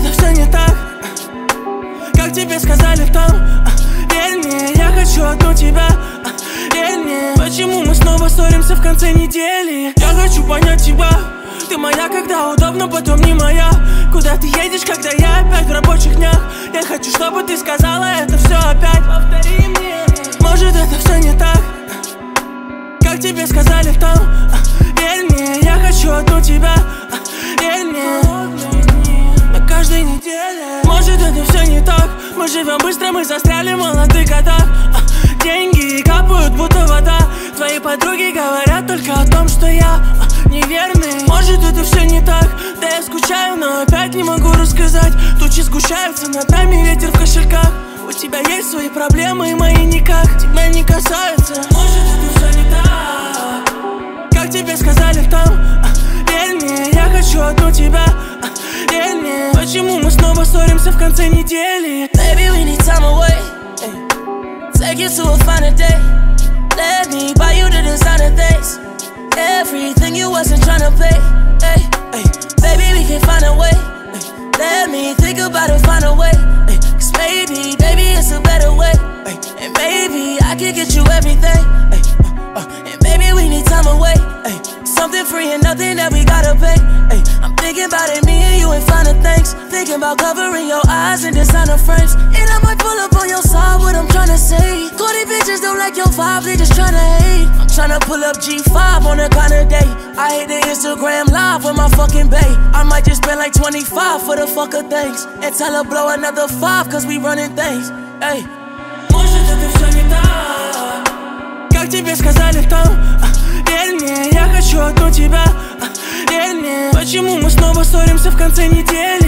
это все не так, как тебе сказали там. Верь мне, я хочу одну тебя. Верь мне, почему мы снова ссоримся в конце недели? Я хочу понять тебя. Ты моя, когда удобно, потом не моя. Куда ты едешь, когда я опять в рабочих днях? Я хочу, чтобы ты сказала это все опять. Повтори мне. Может, это все не так, как тебе сказали там. Верь мне, я хочу одну тебя. Верь мне, на каждой неделе. Может, это все не так. Мы живем быстро, мы застряли в молодых годах. Деньги капают, будто вода. Твои подруги говорят только о том, что я неверный. Может, это все не так. Да я скучаю, но опять не могу рассказать. Тучи сгущаются, над нами ветер в кошельках. У тебя есть свои проблемы, и мои никак тебя не касаются. Может, это все не так, как тебе сказали там. Верь мне, я хочу одну тебя. Верь мне, почему мы снова ссоримся в конце недели? Baby, we need time away. Take you to a finer day. Let me buy you the designer things. Everything you wasn't tryna pay. Baby, we can find a way. Let me think about it, find a way. Cause baby, it's a better way. And baby, I can get you everything. And baby, we need time away. Something free and nothing that we gotta pay. I'm thinking about it, me and you ain't finding things. Thinking about covering your eyes in designer frames. And I might pull up on your side, what I'm tryna say. 20 bitches don't like your vibe, they just tryna hate. I'm tryna pull up G5 on a kinda day. I hate the Instagram live with my fucking bae. I might just spend like 25 for the fuck of things. And tell her blow another 5 cause we running things. Hey. Может, это все не так, как тебе сказали там. Верь мне, я хочу одну тебя. Верь мне, почему мы снова ссоримся в конце недели?